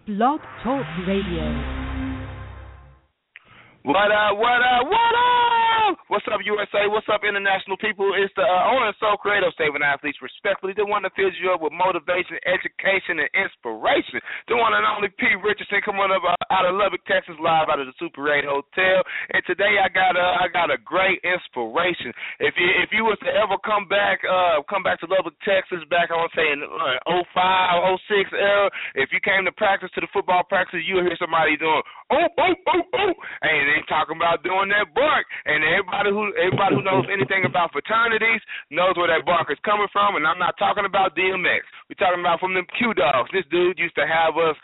Blog Talk Radio. What up, what up, what up? What's up, USA? What's up, international people? It's the owner and sole creator of Saving Athletes Respectfully, the one that fills you up with motivation, education, and inspiration. The one and only P. Richardson coming up out of Lubbock, Texas, live out of the Super 8 Hotel. And today I got a great inspiration. If you was to ever come back to Lubbock, Texas, back I want to say in 05, 06 era, if you came to practice, to the football practice, you'll hear somebody doing and they talking about doing that bark. And everybody who knows anything about fraternities knows where that bark is coming from. And I'm not talking about DMX. We're talking about from them Q Dogs. This dude used to have us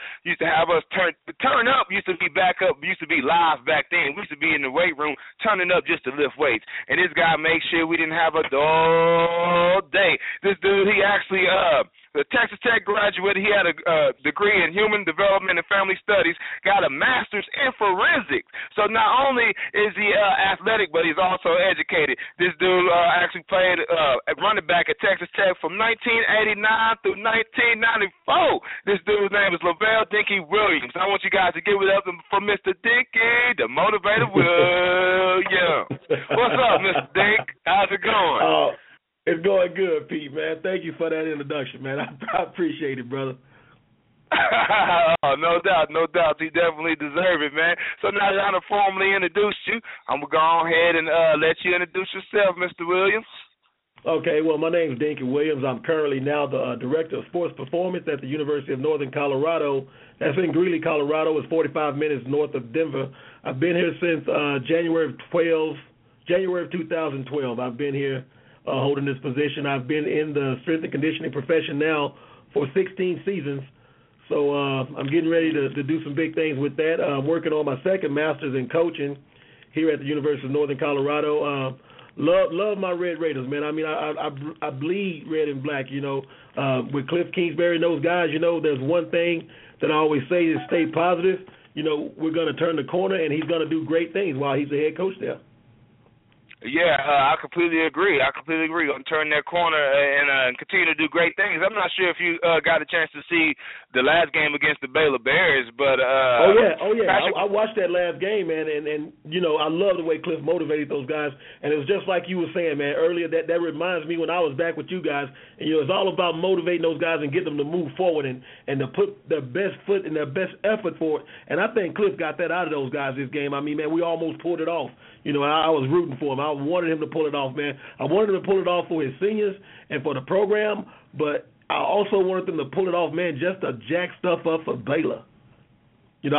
turn up. Used to be back up. Used to be live back then. We used to be in the weight room turning up just to lift weights. And this guy made sure we didn't have a dull day. This dude, he actually the Texas Tech graduate. He had a degree in human development and family studies, got a master's in forensics. So not only is he athletic, but he's also educated. This dude actually played running back at Texas Tech from 1989 through 1994. This dude's name is Lavelle Dinky Williams. I want you guys to give it up for Mr. Dinky, the motivator Williams. What's up, Mr. Dink? How's it going? It's going good, Pete, man. Thank you for that introduction, man. I appreciate it, brother. Oh, no doubt. You definitely deserve it, man. So now that I've formally introduced you, I'm going to go ahead and let you introduce yourself, Mr. Williams. Okay, well, my name is Dinky Williams. I'm currently now the Director of Sports Performance at the University of Northern Colorado. That's in Greeley, Colorado. It's 45 minutes north of Denver. I've been here since January of 2012. I've been here holding this position. I've been in the strength and conditioning profession now for 16 seasons. So I'm getting ready to do some big things with that. I'm working on my second master's in coaching here at the University of Northern Colorado. Love my Red Raiders, man. I mean, I bleed red and black, you know. With Cliff Kingsbury and those guys, you know, there's one thing that I always say is stay positive. You know, we're going to turn the corner, and he's going to do great things while he's the head coach there. Yeah, I completely agree. Going to turn that corner and continue to do great things. I'm not sure if you got a chance to see the last game against the Baylor Bears, but oh yeah. I watched that last game, man, and you know, I love the way Cliff motivated those guys. And it was just like you were saying, man, earlier. That reminds me when I was back with you guys, and you know, it's all about motivating those guys and get them to move forward and to put their best foot and their best effort for it. And I think Cliff got that out of those guys this game. I mean, man, we almost pulled it off. You know, I was rooting for him. I wanted him to pull it off, man. I wanted him to pull it off for his seniors and for the program, but I also wanted them to pull it off, man, just to jack stuff up for Baylor. You know,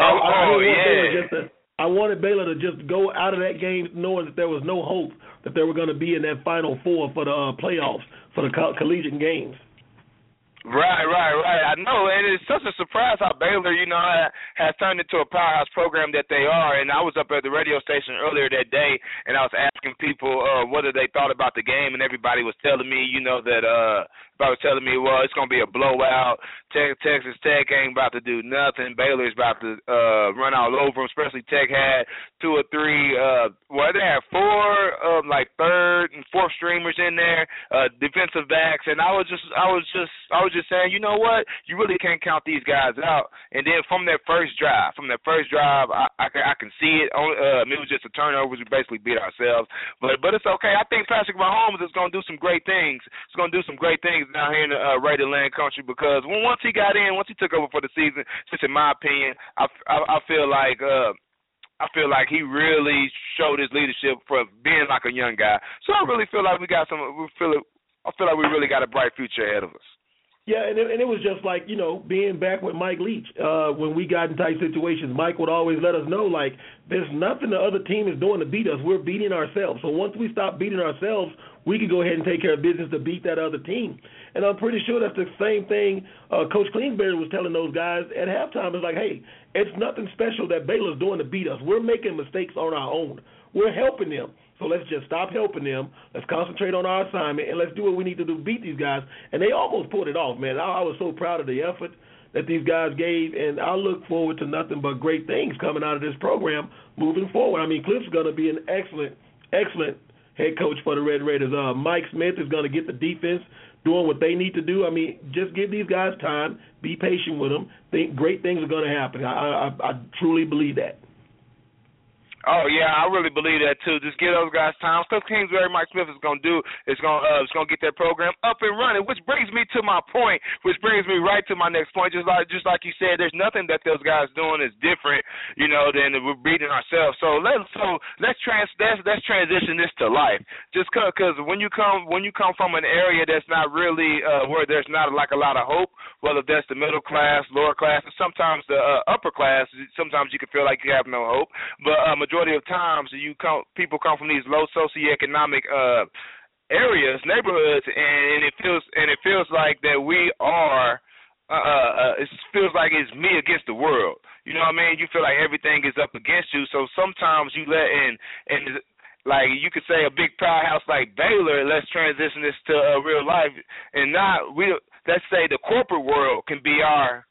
I wanted Baylor to just go out of that game knowing that there was no hope that they were going to be in that Final Four for the playoffs, for the collegiate games. Right. I know, and it's such a surprise how Baylor, you know, has turned into a powerhouse program that they are. And I was up at the radio station earlier that day, and I was asking people what they thought about the game, and everybody was telling me, you know, that well, it's going to be a blowout. Texas Tech ain't about to do nothing. Baylor's about to run all over them, especially Tech had 2 or 3, they had 4 like third and fourth streamers in there, defensive backs, and I was just saying, you know what, you really can't count these guys out. And then from that first drive, I can see it. It was just a turnover. We basically beat ourselves, but it's okay. I think Patrick Mahomes is going to do some great things. He's going to do some great things down here in the Raider land country, because once he took over for the season, just in my opinion, I feel like he really showed his leadership for being like a young guy. So I really feel like I feel like we really got a bright future ahead of us. Yeah, and it was just like, you know, being back with Mike Leach. When we got in tight situations, Mike would always let us know, like, there's nothing the other team is doing to beat us. We're beating ourselves. So once we stop beating ourselves, we can go ahead and take care of business to beat that other team. And I'm pretty sure that's the same thing Coach Kingsbury was telling those guys at halftime. It's like, hey, it's nothing special that Baylor's doing to beat us. We're making mistakes on our own. We're helping them. So let's just stop helping them. Let's concentrate on our assignment, and let's do what we need to do to beat these guys. And they almost pulled it off, man. I was so proud of the effort that these guys gave, and I look forward to nothing but great things coming out of this program moving forward. I mean, Cliff's going to be an excellent head coach for the Red Raiders. Mike Smith is going to get the defense doing what they need to do. I mean, just give these guys time, be patient with them. Think great things are going to happen. I truly believe that. Oh yeah, I really believe that too. Just give those guys time. Stuff Kingsbury, Mike Smith is gonna do is gonna get that program up and running. Which brings me to my point. Which brings me right to my next point. Just like you said, there's nothing that those guys doing is different, than we're beating ourselves. So let's transition this to life. Just because when you come from an area that's not really where there's not like a lot of hope, whether that's the middle class, lower class, and sometimes the upper class, sometimes you can feel like you have no hope, but majority of times people come from these low socioeconomic areas, neighborhoods, and it feels like that we are it feels like it's me against the world. You know what I mean? You feel like everything is up against you. So sometimes you let in and like you could say a big powerhouse like Baylor. Let's transition this to real life, and let's say the corporate world could be our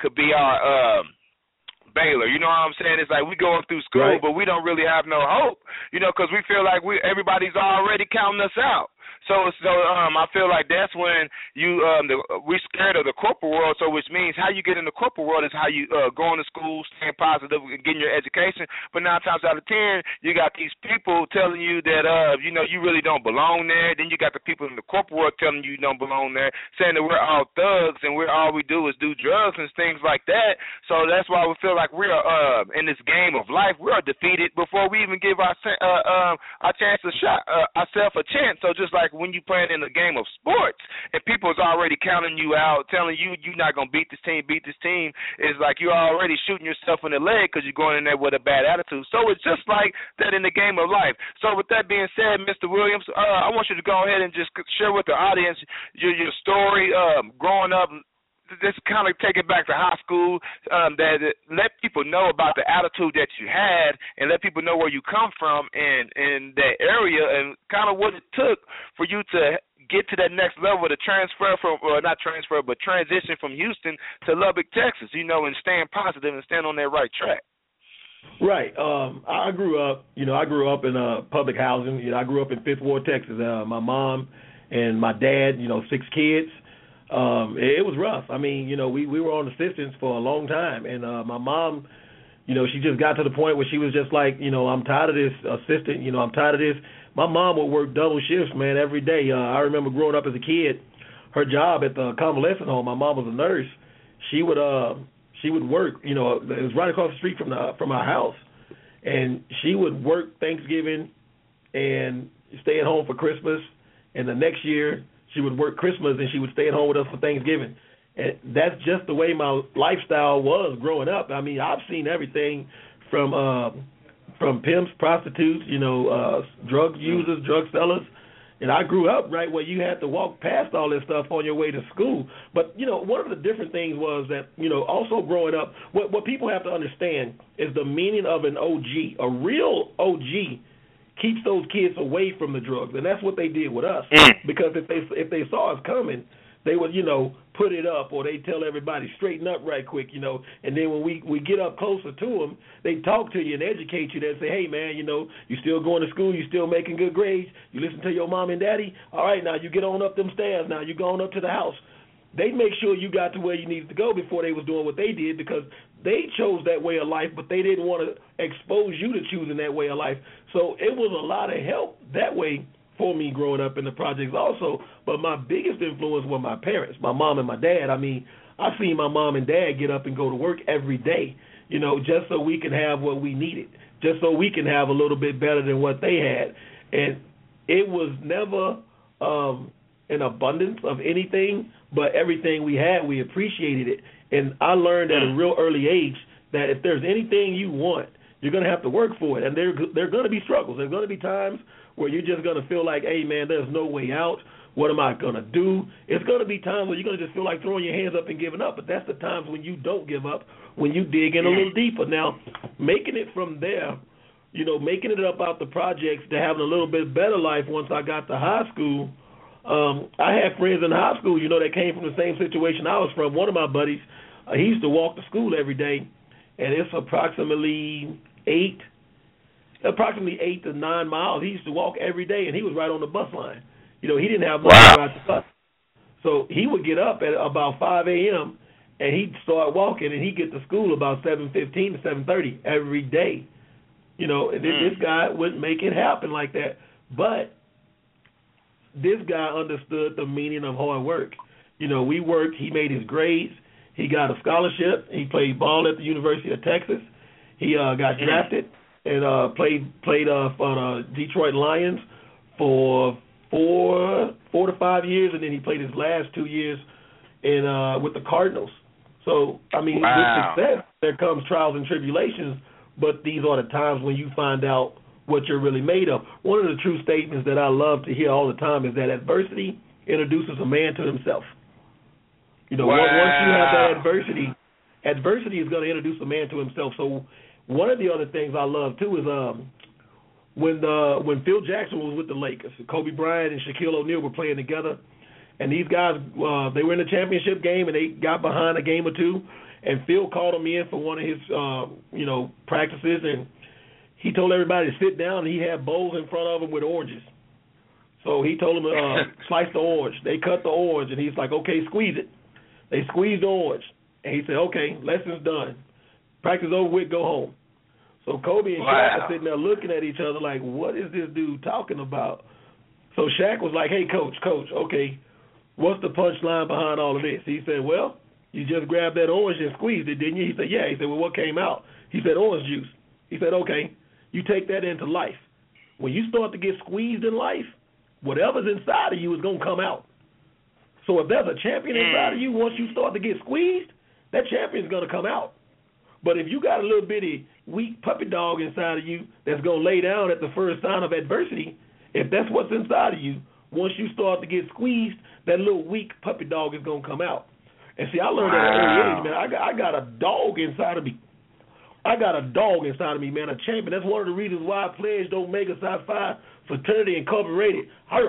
Baylor. You know what I'm saying? It's like we going through school, right, but we don't really have no hope, because we feel like everybody's already counting us out. So I feel like that's when we're scared of the corporate world. So which means how you get in the corporate world is how you going to school, staying positive, and getting your education. But 9 times out of 10, you got these people telling you that you really don't belong there. Then you got the people in the corporate world telling you don't belong there, saying that we're all thugs and all we do is do drugs and things like that. So that's why we feel like we're in this game of life, we are defeated before we even give ourselves a chance. So just like when you playing in a game of sports and people's already counting you out, telling you you're not going to beat this team, it's like you're already shooting yourself in the leg because you're going in there with a bad attitude. So it's just like that in the game of life. So with that being said, Mr. Williams, I want you to go ahead and just share with the audience your story growing up. Just kind of take it back to high school, that let people know about the attitude that you had and let people know where you come from in that area and kind of what it took for you to get to that next level to transition from Houston to Lubbock, Texas, and staying positive and staying on that right track. Right. I grew up in public housing. I grew up in Fifth Ward, Texas. My mom and my dad, 6 kids. It was rough. I mean, we were on assistance for a long time, and my mom, she just got to the point where she was just like, I'm tired of this assistant, I'm tired of this. My mom would work double shifts, man, every day. I remember growing up as a kid, her job at the convalescent home, my mom was a nurse. She would work, it was right across the street from our house, and she would work Thanksgiving and stay at home for Christmas, and the next year she would work Christmas and she would stay at home with us for Thanksgiving. And that's just the way my lifestyle was growing up. I mean, I've seen everything from pimps, prostitutes, drug users, drug sellers. And I grew up right where you had to walk past all this stuff on your way to school. But, one of the different things was that, also growing up, what people have to understand is the meaning of an OG. A real OG keeps those kids away from the drugs, and that's what they did with us. Because if they saw us coming, they would put it up, or they tell everybody straighten up right quick, and then when we get up closer to them, they talk to you and educate you. They say, hey man, you still going to school, you still making good grades, you listen to your mom and daddy. All right, now you get on up them stairs. Now you going up to the house. They make sure you got to where you needed to go before they was doing what they did, because they chose that way of life, but they didn't want to expose you to choosing that way of life. So it was a lot of help that way for me growing up in the projects also. But my biggest influence were my parents, my mom and my dad. I mean, I seen my mom and dad get up and go to work every day, just so we can have what we needed, just so we can have a little bit better than what they had. And it was never an abundance of anything, but everything we had, we appreciated it. And I learned at a real early age that if there's anything you want, you're going to have to work for it. And there are going to be struggles. There's going to be times where you're just going to feel like, hey, man, there's no way out. What am I going to do? It's going to be times where you're going to just feel like throwing your hands up and giving up. But that's the times when you don't give up, when you dig in a little deeper. Now, making it from there, making it up out the projects to having a little bit better life once I got to high school, I had friends in high school, that came from the same situation I was from. One of my buddies, he used to walk to school every day, and it's approximately 8 to 9 miles. He used to walk every day, and he was right on the bus line. He didn't have money to ride the bus. So he would get up at about 5 a.m. and he'd start walking, and he'd get to school about 7:15 to 7:30 every day. You know, and this guy wouldn't make it happen like that. But this guy understood the meaning of hard work. You know, we worked. He made his grades. He got a scholarship. He played ball at the University of Texas. He got drafted and played for the Detroit Lions for 4 to 5 years, and then he played his last 2 years with the Cardinals. So, I mean, with success, there comes trials and tribulations, but these are the times when you find out what you're really made of. One of the true statements that I love to hear all the time is that adversity introduces a man to himself. You know, once you have that adversity is going to introduce a man to himself. So one of the other things I love, too, is when Phil Jackson was with the Lakers, Kobe Bryant and Shaquille O'Neal were playing together, and these guys, they were in the championship game, and they got behind a game or two, and Phil called them in for one of his, practices, and he told everybody to sit down, and he had bowls in front of them with oranges. So he told them to slice the orange. They cut the orange, and he's like, okay, squeeze it. They squeezed the orange, and he said, okay, lesson's done. Practice over with, go home. So Kobe and Shaq are sitting there looking at each other like, what is this dude talking about? So Shaq was like, hey, coach, okay, what's the punchline behind all of this? He said, well, you just grabbed that orange and squeezed it, didn't you? He said, yeah. He said, well, what came out? He said, orange juice. He said, okay, you take that into life. When you start to get squeezed in life, whatever's inside of you is going to come out. So if there's a champion inside of you, once you start to get squeezed, that champion's going to come out. But if you got a little bitty weak puppy dog inside of you that's going to lay down at the first sign of adversity, if that's what's inside of you, once you start to get squeezed, that little weak puppy dog is going to come out. And see, I learned that at an early age, man. I got a dog inside of me. Man, a champion. That's one of the reasons why I pledged Omega Psi Phi Fraternity Incorporated.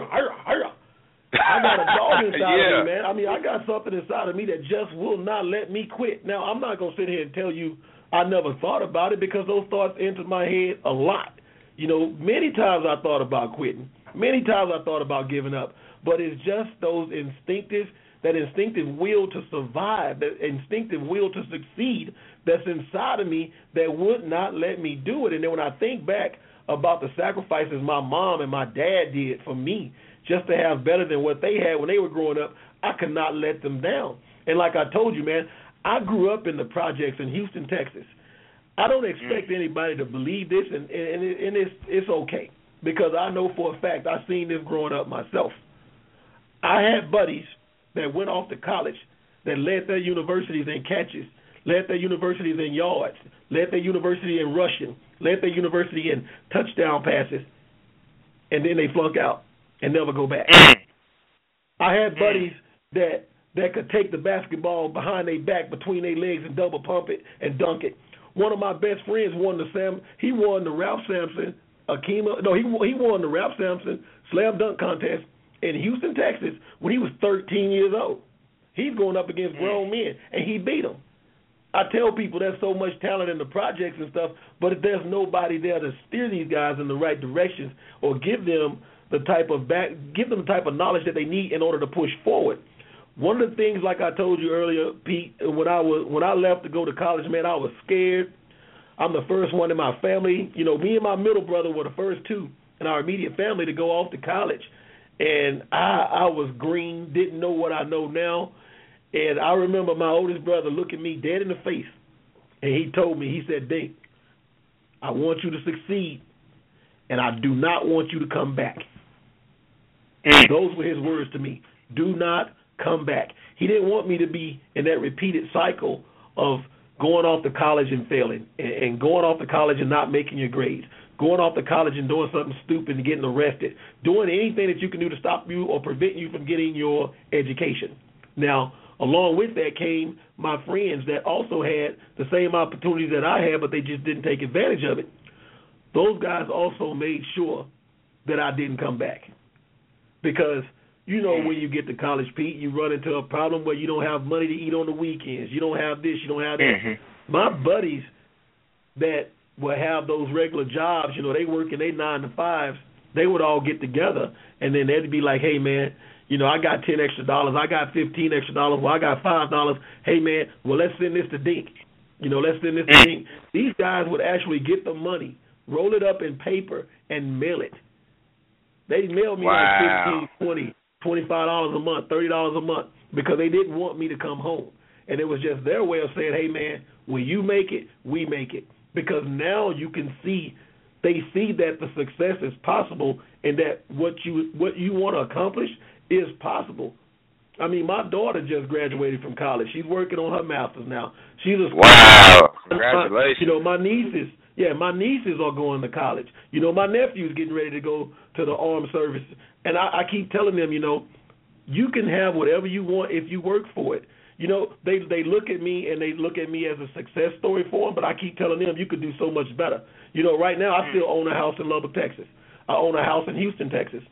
I got a dog inside of me, man. I mean, I got something inside of me that just will not let me quit. Now, I'm not going to sit here and tell you I never thought about it, because those thoughts entered my head a lot. You know, many times I thought about quitting. Many times I thought about giving up. But it's just that instinctive will to survive, that instinctive will to succeed that's inside of me that would not let me do it. And then when I think back about the sacrifices my mom and my dad did for me just to have better than what they had when they were growing up, I could not let them down. And like I told you, man, I grew up in the projects in Houston, Texas. I don't expect anybody to believe this, and it's okay, because I know for a fact I've seen this growing up myself. I had buddies that went off to college that led their universities in catches, led their universities in yards, led their university in rushing, led their university in touchdown passes, and then they flunk out and never go back. I had buddies that could take the basketball behind their back between their legs and double pump it and dunk it. One of my best friends won the Ralph Sampson he won the Ralph Sampson slam dunk contest in Houston, Texas when he was 13 years old. He's going up against grown men, and he beat them. I tell people there's so much talent in the projects and stuff, but if there's nobody there to steer these guys in the right directions or give them the type of knowledge that they need in order to push forward. One of the things, like I told you earlier, Pete, when I left to go to college, man, I was scared. I'm the first one in my family. You know, me and my middle brother were the first two in our immediate family to go off to college. And I was green, didn't know what I know now. And I remember my oldest brother looking me dead in the face, and he told me, he said, Dink, I want you to succeed, and I do not want you to come back. Those were his words to me. Do not come back. He didn't want me to be in that repeated cycle of going off to college and failing, and going off to college and not making your grades, going off to college and doing something stupid and getting arrested, doing anything that you can do to stop you or prevent you from getting your education. Now, along with that came my friends that also had the same opportunities that I had, but they just didn't take advantage of it. Those guys also made sure that I didn't come back. Because, you know, when you get to college, Pete, you run into a problem where you don't have money to eat on the weekends. You don't have this, you don't have that. My buddies that would have those regular jobs, you know, they work in their 9 to 5s, they would all get together, and then they'd be like, hey, man, I got $10 extra, I got $15 extra, well, I got $5. Hey, man, well, let's send this to Dink. Let's send this to Dink. These guys would actually get the money, roll it up in paper, and mail it. They mailed me like $15, $20, $25 a month, $30 a month because they didn't want me to come home. And it was just their way of saying, hey, man, when you make it, we make it. Because now you can see, they see that the success is possible and that what you want to accomplish is possible. I mean, my daughter just graduated from college. She's working on her master's now. She's a wow! Congratulations. My nieces are going to college. My nephew's getting ready to go to the armed services. And I keep telling them, you can have whatever you want if you work for it. They look at me and they look at me as a success story for them, but I keep telling them you could do so much better. Right now I still own a house in Lubbock, Texas. I own a house in Houston, Texas.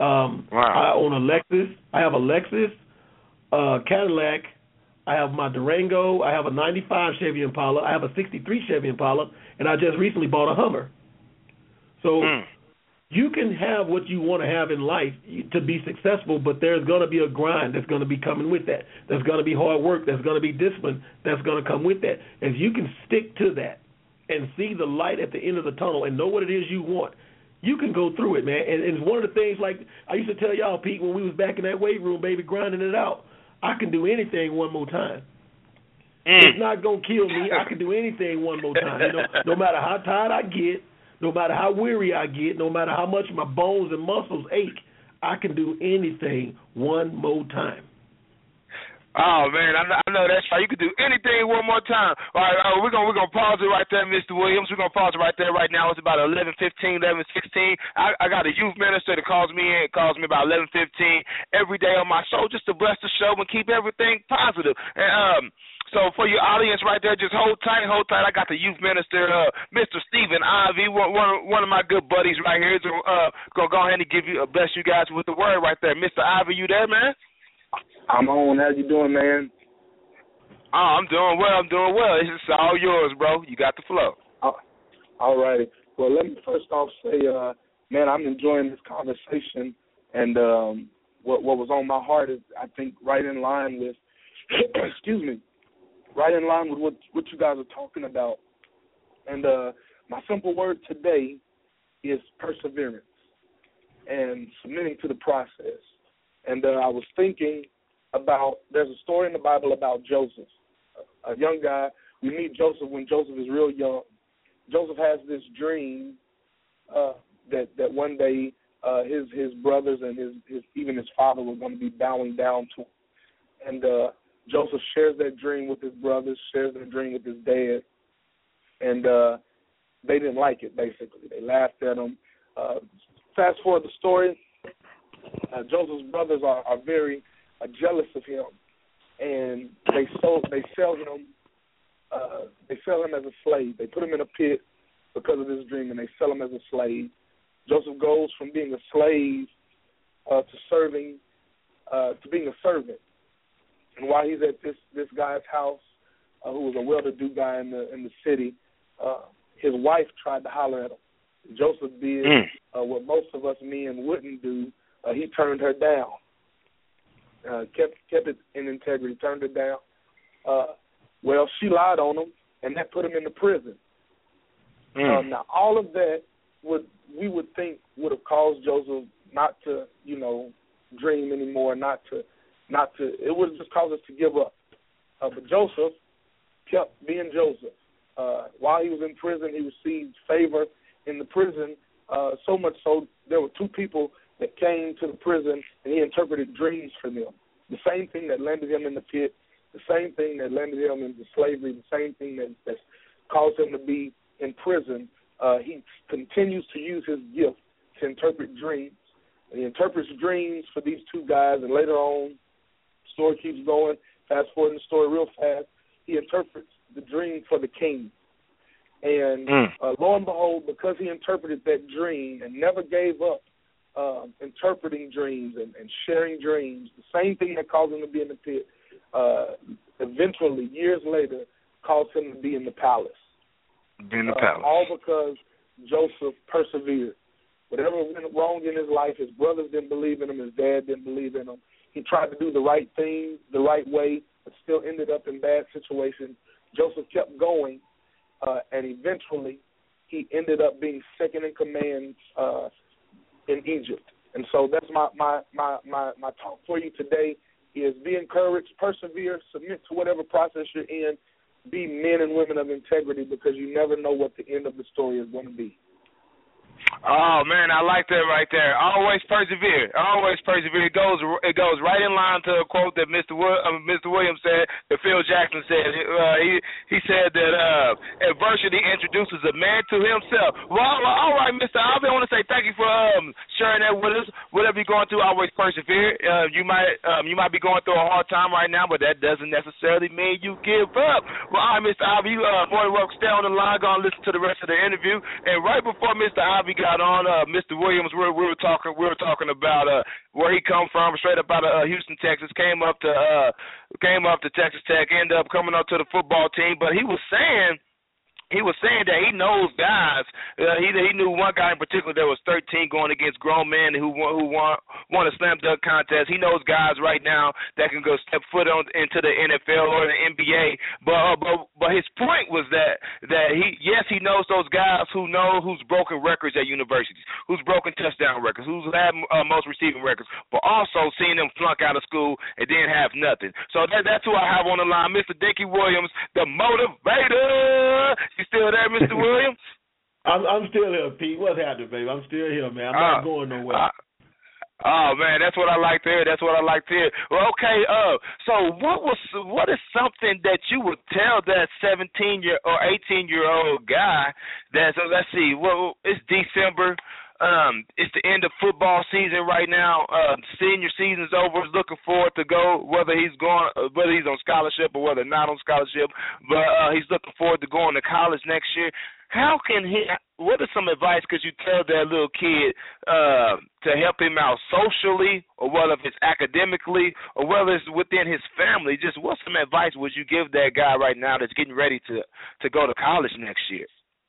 I own a Lexus. I have a Lexus, Cadillac. I have my Durango. I have a 95 Chevy Impala. I have a 63 Chevy Impala, and I just recently bought a Hummer. So you can have what you want to have in life to be successful, but there's going to be a grind that's going to be coming with that. There's going to be hard work. There's going to be discipline that's going to come with that. If you can stick to that and see the light at the end of the tunnel and know what it is you want, you can go through it, man. And it's one of the things, like I used to tell y'all, Pete, when we was back in that weight room, baby, grinding it out, I can do anything one more time. It's not going to kill me. I can do anything one more time. No matter how tired I get, no matter how weary I get, no matter how much my bones and muscles ache, I can do anything one more time. Oh, man, I know that's right. You can do anything one more time. All right, we're gonna pause it right there, Mr. Williams. We're going to pause it right there right now. It's about 11:15, 11:16. I got a youth minister that calls me about 11:15 every day on my show just to bless the show and keep everything positive. And, so for your audience right there, just hold tight. I got the youth minister, Mr. Stephen Ivy, one of my good buddies right here. So, gonna go ahead and bless you guys with the word right there. Mr. Ivy, you there, man? I'm on. How you doing, man? Oh, I'm doing well. It's just all yours, bro. You got the flow. All righty. Well, let me first off say, man, I'm enjoying this conversation, and what was on my heart is, I think, right in line with, excuse me, right in line with what you guys are talking about. And my simple word today is perseverance and submitting to the process. And I was thinking about, there's a story in the Bible about Joseph, a young guy. We meet Joseph when Joseph is real young. Joseph has this dream that one day his brothers and even his father were going to be bowing down to him. And Joseph shares that dream with his brothers, shares that dream with his dad, and they didn't like it, basically. They laughed at him. Fast forward the story, Joseph's brothers are very jealous of him, and they sell him as a slave. They put him in a pit because of this dream, and they sell him as a slave. Joseph goes from being a slave to being a servant. And while he's at this guy's house, who was a well-to-do guy in the city, his wife tried to holler at him. Joseph did what most of us men wouldn't do. He turned her down. Kept it in integrity, turned her down. Well, she lied on him, and that put him in the prison. Now, all of that we would think would have caused Joseph not to, dream anymore, it would have just caused us to give up. But Joseph kept being Joseph. While he was in prison, he received favor in the prison, so much so there were two people that came to the prison, and he interpreted dreams for them. The same thing that landed him in the pit, the same thing that landed him into slavery, the same thing that caused him to be in prison. He continues to use his gift to interpret dreams. And he interprets dreams for these two guys, and later on, the story keeps going. Fast forward in the story real fast, he interprets the dream for the king. And lo and behold, because he interpreted that dream and never gave up interpreting dreams and sharing dreams, the same thing that caused him to be in the pit, eventually, years later, caused him to be in the palace. All because Joseph persevered. Whatever went wrong in his life, his brothers didn't believe in him, his dad didn't believe in him. He tried to do the right thing the right way, but still ended up in bad situations. Joseph kept going, and eventually he ended up being second in command in Egypt. And so that's my talk for you today is be encouraged, persevere, submit to whatever process you're in, be men and women of integrity, because you never know what the end of the story is going to be. Oh man, I like that right there. Always persevere. Always persevere. It goes right in line to a quote that Mr. Williams said, that Phil Jackson said. He said that adversity introduces a man to himself. Well, all right, Mr. Ivy, I want to say thank you for sharing that with us. Whatever you're going through, always persevere. You might be going through a hard time right now, but that doesn't necessarily mean you give up. Well, all right, Mr. Ivy, you more than welcome. Stay on the line. Go and listen to the rest of the interview. And right before Mr. Ivy got on, Mr. Williams, we were talking about where he come from, straight up out of Houston, Texas. Came up to Texas Tech, ended up coming up to the football team. But he was saying that he knows guys. He knew one guy in particular that was 13 going against grown men who won a slam dunk contest. He knows guys right now that can go step foot into the NFL or the NBA. But his point was that he knows those guys who's broken records at universities, who's broken touchdown records, who's had most receiving records, but also seen them flunk out of school and then have nothing. So that's who I have on the line, Mr. Dinky Williams, the motivator. You still there, Mr. Williams? I'm still here, Pete. What's happening, baby? I'm still here, man. I'm not going nowhere. Oh man, that's what I like to hear. Well, okay. So what is something that you would tell that 17-year or 18-year-old guy that? So let's see. Well, it's December. It's the end of football season right now. Senior season's over. He's looking forward to go, whether he's on scholarship or whether not on scholarship. But he's looking forward to going to college next year. What is some advice could you tell that little kid to help him out socially, or whether it's academically, or whether it's within his family? Just what some advice would you give that guy right now that's getting ready to go to college next year?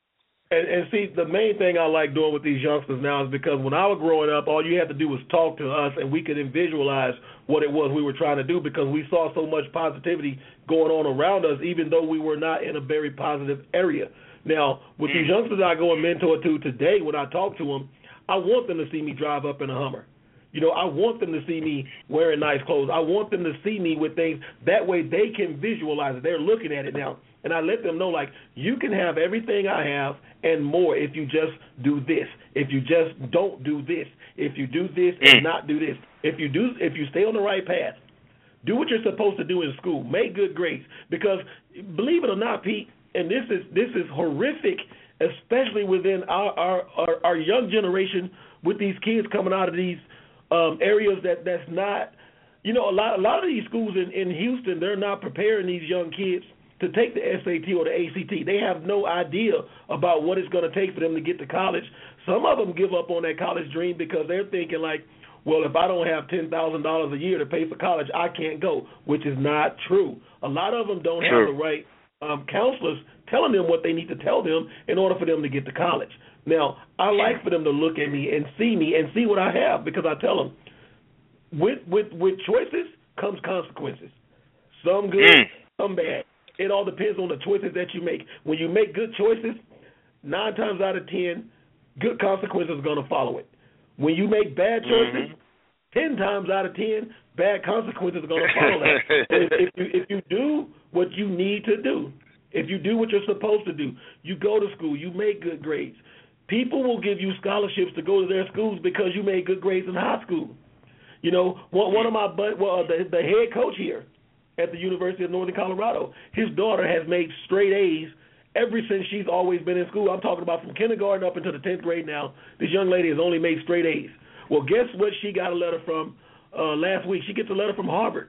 And see, the main thing I like doing with these youngsters now is because when I was growing up, all you had to do was talk to us, and we could visualize what it was we were trying to do, because we saw so much positivity going on around us, even though we were not in a very positive area. Now, with these youngsters I go and mentor to today, when I talk to them, I want them to see me drive up in a Hummer. I want them to see me wearing nice clothes. I want them to see me with things. That way they can visualize it. They're looking at it now. And I let them know, like, you can have everything I have and more if you just do this. If you just don't do this. If you do this and not do this. If you stay on the right path. Do what you're supposed to do in school. Make good grades. Because believe it or not, Pete, and this is horrific, especially within our young generation, with these kids coming out of these areas that's not, a lot of these schools in Houston, they're not preparing these young kids to take the SAT or the ACT. They have no idea about what it's going to take for them to get to college. Some of them give up on that college dream because they're thinking like, well, if I don't have $10,000 a year to pay for college, I can't go, which is not true. A lot of them don't have the right counselors telling them what they need to tell them in order for them to get to college. Now, I like for them to look at me and see what I have, because I tell them, with choices comes consequences. Some good, some bad. It all depends on the choices that you make. When you make good choices, 9 times out of 10, good consequences are going to follow it. When you make bad choices, 10 times out of 10, bad consequences are going to follow that. If you do what you need to do, if you do what you're supposed to do, you go to school, you make good grades. People will give you scholarships to go to their schools because you made good grades in high school. One of the head coach here at the University of Northern Colorado, his daughter has made straight A's ever since she's always been in school. I'm talking about from kindergarten up into the 10th grade now. This young lady has only made straight A's. Well, guess what she got a letter from last week? She gets a letter from Harvard.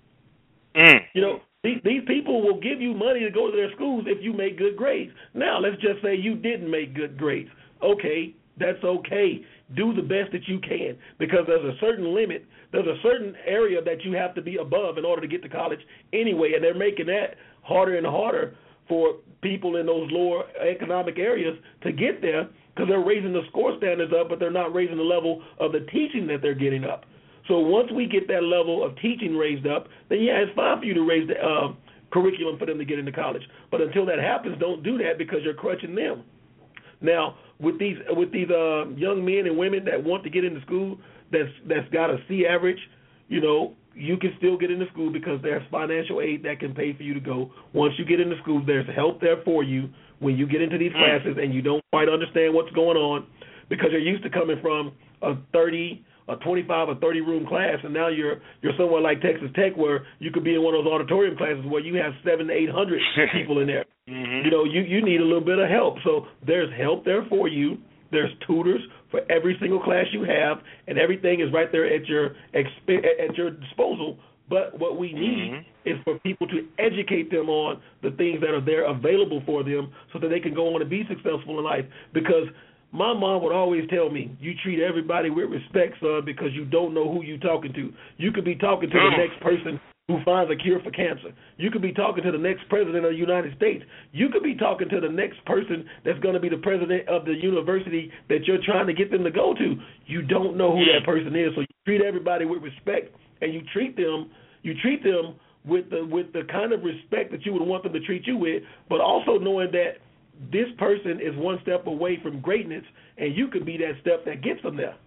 These people will give you money to go to their schools if you make good grades. Now, let's just say you didn't make good grades. Okay, that's okay. Do the best that you can, because there's a certain limit. There's a certain area that you have to be above in order to get to college anyway, and they're making that harder and harder for people in those lower economic areas to get there, because they're raising the score standards up, but they're not raising the level of the teaching that they're getting up. So once we get that level of teaching raised up, then yeah, it's fine for you to raise the curriculum for them to get into college. But until that happens, don't do that because you're crutching them. Now, with these young men and women that want to get into school that's got a C average, you know, you can still get into school because there's financial aid that can pay for you to go. Once you get into school, there's help there for you when you get into these classes and you don't quite understand what's going on because you're used to coming from a 30, a 25 or 30 room class, and now you're somewhere like Texas Tech where you could be in one of those auditorium classes where you have 700 to 800 people in there. You know, you need a little bit of help. So there's help there for you. There's tutors for every single class you have, and everything is right there at your disposal. But what we need is for people to educate them on the things that are there available for them so that they can go on and be successful in life. Because my mom would always tell me, you treat everybody with respect, son, because you don't know who you're talking to. You could be talking to the next person who finds a cure for cancer. You could be talking to the next president of the United States. You could be talking to the next person that's going to be the president of the university that you're trying to get them to go to. You don't know who that person is, so you treat everybody with respect, and you treat them with the kind of respect that you would want them to treat you with, but also knowing that this person is one step away from greatness, and you could be that step that gets them there.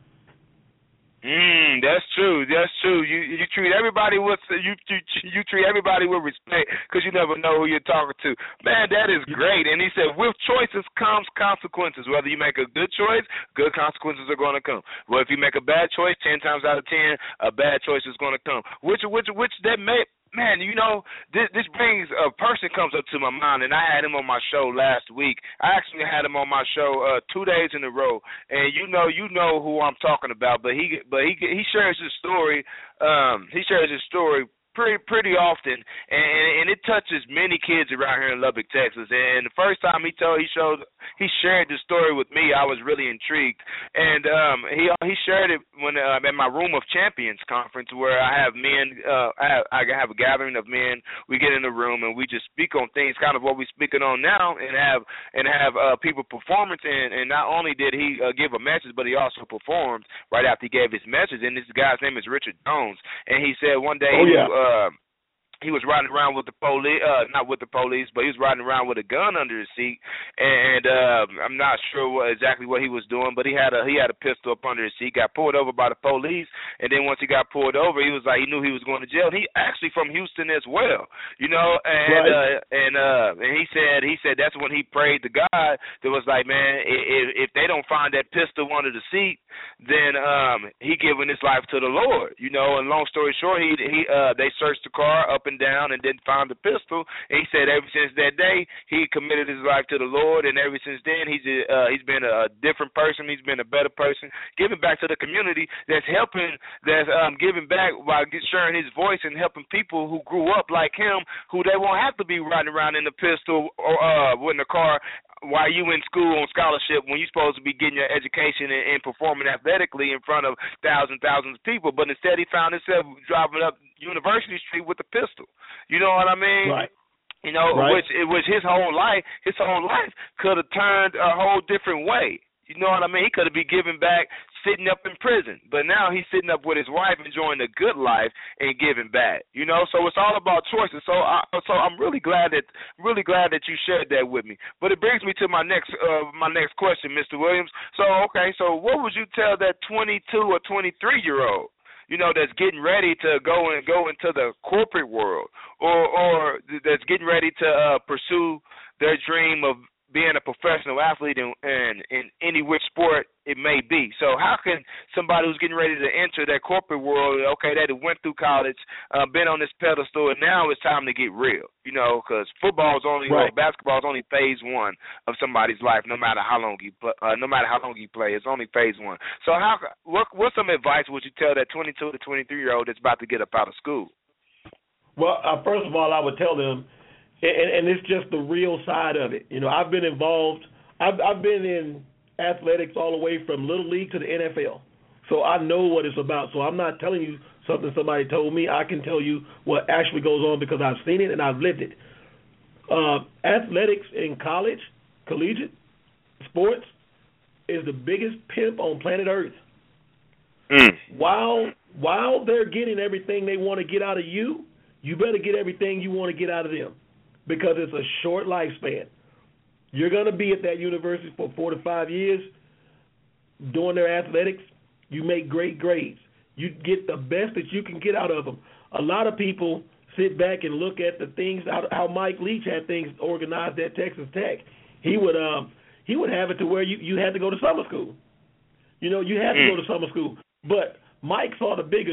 That's true. That's true. You treat everybody with you treat everybody with respect because you never know who you're talking to. Man, that is great. And he said, with choices comes consequences. Whether you make a good choice, good consequences are going to come. Well, if you make a bad choice, 10 times out of 10, a bad choice is going to come. Which that may. Man, you know, this brings a person comes up to my mind, and I had him on my show last week. I actually had him on my show 2 days in a row, and you know who I'm talking about. But he shares his story. He shares his story pretty often, and it touches many kids around here in Lubbock, Texas. And the first time he shared the story with me, I was really intrigued. And he shared it when at my Room of Champions conference, where I have men. I have a gathering of men. We get in the room and we just speak on things, kind of what we're speaking on now, and have people performance. And not only did he give a message, but he also performed right after he gave his message. And this guy's name is Richard Jones. And he said one day. He was riding around with the police, not with the police, but he was riding around with a gun under his seat, and I'm not sure exactly what he was doing, but he had a pistol up under his seat. Got pulled over by the police, and then once he got pulled over, he was like, he knew he was going to jail. And he actually from Houston as well, you know, and he said that's when he prayed to God. That was like, man, if they don't find that pistol under the seat, then he giving his life to the Lord, you know. And long story short, they searched the car up and down and didn't find the pistol. And he said ever since that day he committed his life to the Lord, and ever since then he's been a different person. He's been a better person, giving back to the community, that's giving back by sharing his voice and helping people who grew up like him, who they won't have to be riding around in the pistol or in the car while you in school on scholarship when you're supposed to be getting your education and performing athletically in front of thousands of people. But instead he found himself driving up University Street with a pistol. You know what I mean? Right. You know, which his whole life could have turned a whole different way. You know what I mean? He could have been giving back sitting up in prison, but now he's sitting up with his wife enjoying a good life and giving back. You know, so it's all about choices. So I'm really glad that you shared that with me. But it brings me to my next question, Mr. Williams. So what would you tell that 22 or 23-year-old? You know, that's getting ready to go into the corporate world, or that's getting ready to pursue their dream of being a professional athlete in any which sport it may be. So how can somebody who's getting ready to enter that corporate world, okay, that went through college, been on this pedestal, and now it's time to get real, you know, because basketball is only phase one of somebody's life, no matter how long you play, it's only phase one. So what some advice would you tell that 22 to 23-year-old that's about to get up out of school? Well, first of all, I would tell them, and it's just the real side of it. You know, I've been involved. I've been in athletics all the way from Little League to the NFL. So I know what it's about. So I'm not telling you something somebody told me. I can tell you what actually goes on because I've seen it and I've lived it. Athletics in college, collegiate sports, is the biggest pimp on planet Earth. While while they're getting everything they want to get out of you, you better get everything you want to get out of them, because it's a short lifespan. You're going to be at that university for 4 to 5 years doing their athletics. You make great grades. You get the best that you can get out of them. A lot of people sit back and look at the things, how Mike Leach had things organized at Texas Tech. He would have it to where you had to go to summer school. You had to go to summer school. But Mike saw the bigger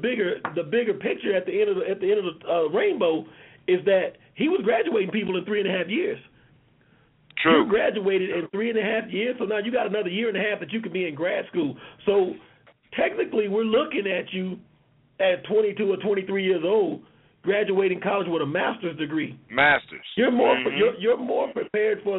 picture at the end of the rainbow, is that he was graduating people in 3.5 years. True. You graduated in 3.5 years, so now you got another year and a half that you could be in grad school. So technically, we're looking at you at 22 or 23 years old, graduating college with a master's degree. Masters. You're more prepared for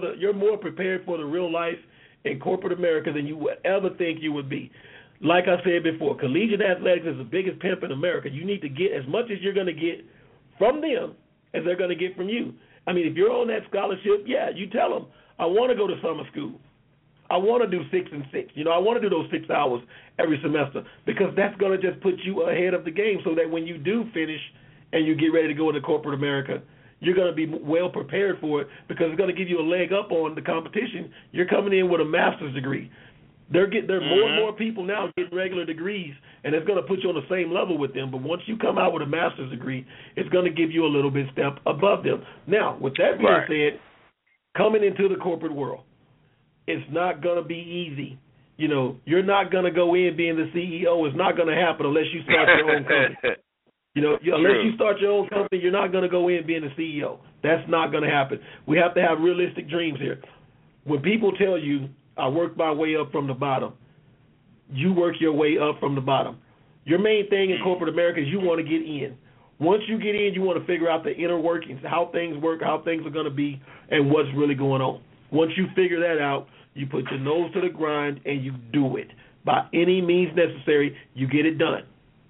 the real life in corporate America than you would ever think you would be. Like I said before, collegiate athletics is the biggest pimp in America. You need to get as much as you're going to get from them as they're going to get from you. I mean, if you're on that scholarship, you tell them, I want to go to summer school. I want to do 6 and 6. I want to do those 6 hours every semester, because that's going to just put you ahead of the game, so that when you do finish and you get ready to go into corporate America, you're going to be well prepared for it, because it's going to give you a leg up on the competition. You're coming in with a master's degree. There are more and more people now getting regular degrees, and it's going to put you on the same level with them. But once you come out with a master's degree, it's going to give you a little bit step above them. Now, with that being said, coming into the corporate world, it's not going to be easy. You're not going to go in being the CEO. It's not going to happen unless you start your own company. Unless you start your own company, you're not going to go in being the CEO. That's not going to happen. We have to have realistic dreams here. When people tell you, I work my way up from the bottom, you work your way up from the bottom. Your main thing in corporate America is you want to get in. Once you get in, you want to figure out the inner workings, how things work, how things are going to be, and what's really going on. Once you figure that out, you put your nose to the grind and you do it. By any means necessary, you get it done.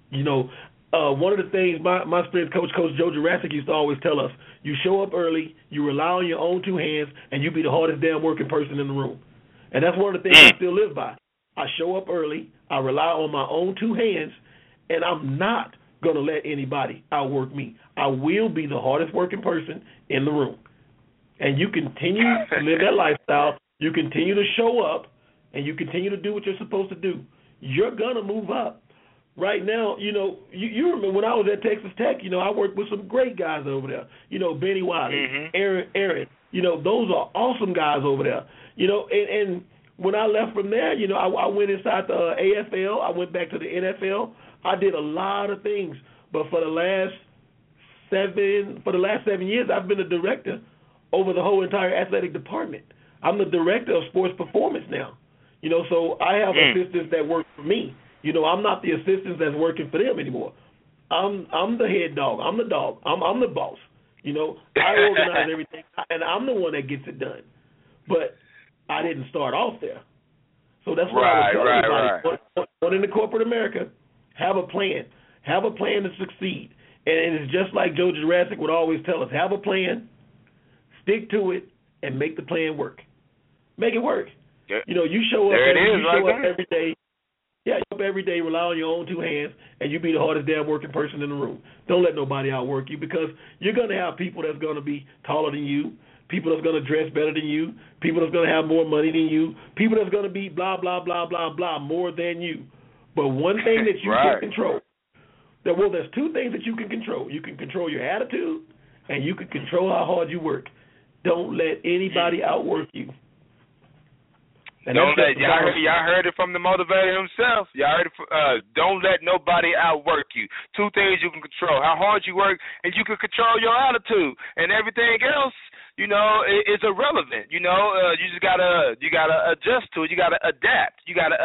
One of the things my strength coach, Coach Joe Jurassic, used to always tell us, you show up early, you rely on your own 2 hands, and you be the hardest damn working person in the room. And that's one of the things I still live by. I show up early, I rely on my own 2 hands, and I'm not going to let anybody outwork me. I will be the hardest working person in the room. And you continue to live that lifestyle, you continue to show up, and you continue to do what you're supposed to do. You're going to move up. Right now, you remember when I was at Texas Tech, I worked with some great guys over there. Benny Wiley, Aaron, those are awesome guys over there. And when I left from there, I went inside the AFL. I went back to the NFL. I did a lot of things. But for the last 7 years, I've been a director over the whole entire athletic department. I'm the director of sports performance now. So I have assistants that work for me. I'm not the assistant that's working for them anymore. I'm the head dog. I'm the dog. I'm the boss. I organize everything, and I'm the one that gets it done. But I didn't start off there. So that's what I would tell everybody. Going into corporate America, have a plan. Have a plan to succeed. And it's just like Joe Jurassic would always tell us, have a plan, stick to it, and make the plan work. Make it work. You show up every day. Yeah, you show up every day, rely on your own 2 hands, and you be the hardest damn working person in the room. Don't let nobody outwork you, because you're going to have people that's going to be taller than you, people that's going to dress better than you, people that's going to have more money than you, people that's going to be blah, blah, blah, blah, blah, more than you. But one thing that you can control, there's 2 things that you can control. You can control your attitude, and you can control how hard you work. Don't let anybody outwork you. Y'all heard it from the motivator himself. Y'all heard it don't let nobody outwork you. 2 things you can control: how hard you work, and you can control your attitude. And everything else, is irrelevant. You just gotta adjust to it. You gotta adapt. You got to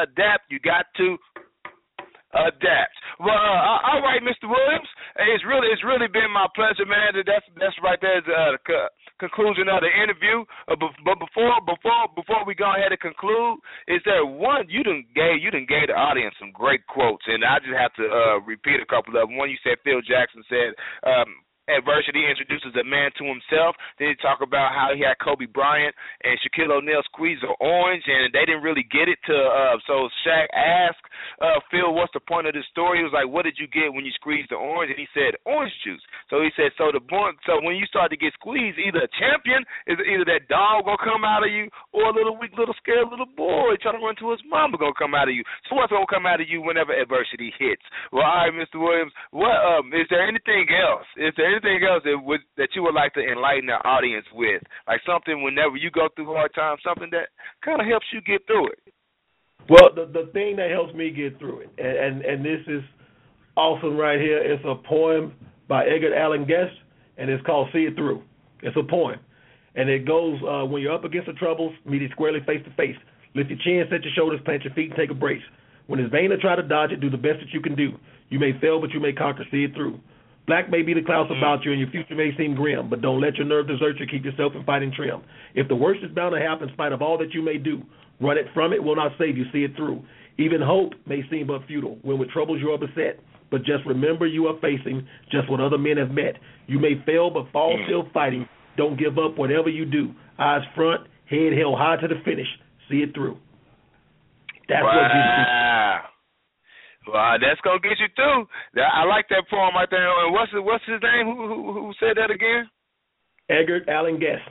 adapt. Well, all right, Mr. Williams. It's really been my pleasure, man. That's right there. Conclusion of the interview. But before we go ahead and conclude, is there one you done gave the audience some great quotes, and I just have to repeat a couple of them. One, you said Phil Jackson said, adversity introduces a man to himself. Then he talk about how he had Kobe Bryant and Shaquille O'Neal squeeze an orange, and they didn't really get it. So Shaq asked Phil, what's the point of this story? He was like, what did you get when you squeezed the orange? And he said, orange juice. So he said, so when you start to get squeezed, either a champion, is either that dog gonna come out of you, or a little weak, little scared little boy trying to run to his mama gonna come out of you. So what's gonna come out of you whenever adversity hits? Well, all right, Mr. Williams, what is there anything else? Is there anything else that you would like to enlighten the audience with? Like something whenever you go through hard times, something that kind of helps you get through it? Well, the thing that helps me get through it, and this is awesome right here, it's a poem by Edgar Allan Guest, and it's called See It Through. It's a poem. And it goes, when you're up against the troubles, meet it squarely face to face. Lift your chin, set your shoulders, plant your feet, and take a brace. When it's vain to try to dodge it, do the best that you can do. You may fail, but you may conquer. See it through. Black may be the clouds about you, and your future may seem grim, but don't let your nerve desert you. Keep yourself in fighting trim. If the worst is bound to happen in spite of all that you may do, run it from it will not save you. See it through. Even hope may seem but futile when with troubles you are beset. But just remember you are facing just what other men have met. You may fail, but fall still fighting. Don't give up whatever you do. Eyes front, head held high to the finish. See it through. That's what gives you. Well, that's gonna get you through. I like that poem right there. And what's his name? Who said that again? Edgar Allan Guest.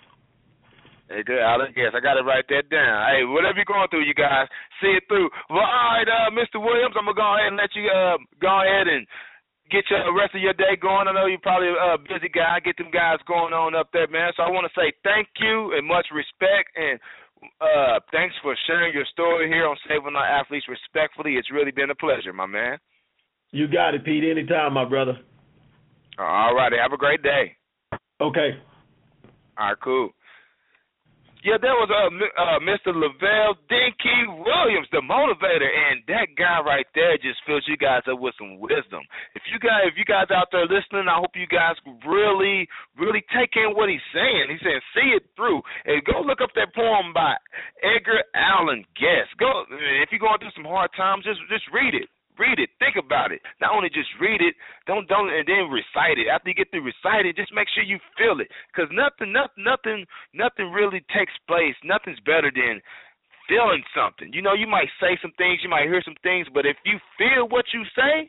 Edgar Allan Guest. I got to write that down. Hey, whatever you're going through, you guys, see it through. Well, all right, Mr. Williams, I'm gonna go ahead and let you go ahead and get your rest of your day going. I know you're probably a busy guy. Get them guys going on up there, man. So I want to say thank you and much respect, and thanks for sharing your story here on Saving Our Athletes Respectfully. It's really been a pleasure, my man. You got it, Pete. Anytime, my brother. All righty. Have a great day. Okay. All right, cool. Yeah, that was Mr. Lavelle Dinky Williams, the motivator, and that guy right there just fills you guys up with some wisdom. If you guys out there listening, I hope you guys really, really take in what he's saying. He's saying, see it through, and go look up that poem by Edgar Allan Guest. Go if you're going through some hard times, just read it. Read it. Think about it. Not only just read it, don't and then recite it. After you get through reciting, just make sure you feel it, because nothing really takes place. Nothing's better than feeling something. You know, you might say some things, you might hear some things, but if you feel what you say,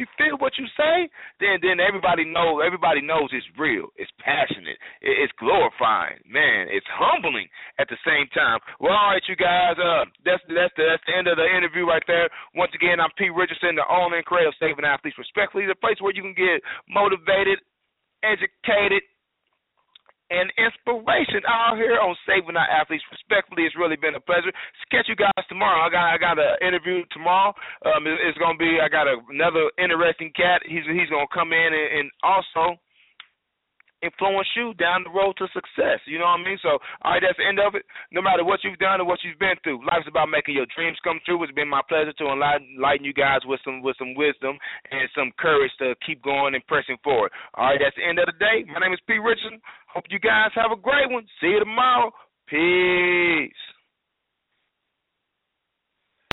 then everybody knows it's real. It's passionate. It's glorifying. Man, it's humbling at the same time. Well, all right, you guys. That's the end of the interview right there. Once again, I'm Pete Richardson, the owner and creator of Saving Athletes Respectfully, the place where you can get motivated, educated, and inspiration out here on Saving Our Athletes Respectfully. It's really been a pleasure. Catch you guys tomorrow. I got an interview tomorrow. It's gonna be. I got another interesting cat. He's gonna come in and also influence you down the road to success. You know what I mean? So, all right, that's the end of it. No matter what you've done or what you've been through, life's about making your dreams come true. It's been my pleasure to enlighten you guys with some wisdom and some courage to keep going and pressing forward. All right, that's the end of the day. My name is Pete Richardson. Hope you guys have a great one. See you tomorrow. Peace.